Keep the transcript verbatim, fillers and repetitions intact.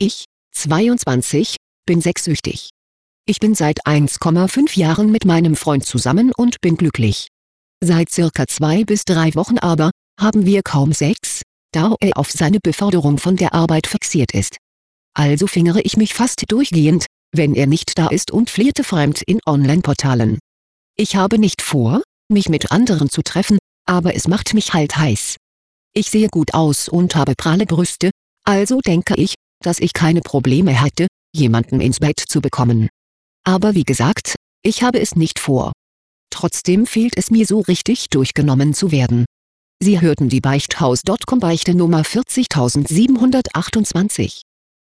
Ich, zweiundzwanzig, bin sexsüchtig. Ich bin seit eins Komma fünf Jahren mit meinem Freund zusammen und bin glücklich. Seit circa zwei bis drei Wochen aber, haben wir kaum Sex, da er auf seine Beförderung von der Arbeit fixiert ist. Also fingere ich mich fast durchgehend, wenn er nicht da ist, und flirte fremd in Online-Portalen. Ich habe nicht vor, mich mit anderen zu treffen, aber es macht mich halt heiß. Ich sehe gut aus und habe pralle Brüste, also denke ich, dass ich keine Probleme hätte, jemanden ins Bett zu bekommen. Aber wie gesagt, ich habe es nicht vor. Trotzdem fehlt es mir so richtig, durchgenommen zu werden. Sie hörten die Beichthaus Punkt com Beichte Nummer vierzig siebenhundertachtundzwanzig.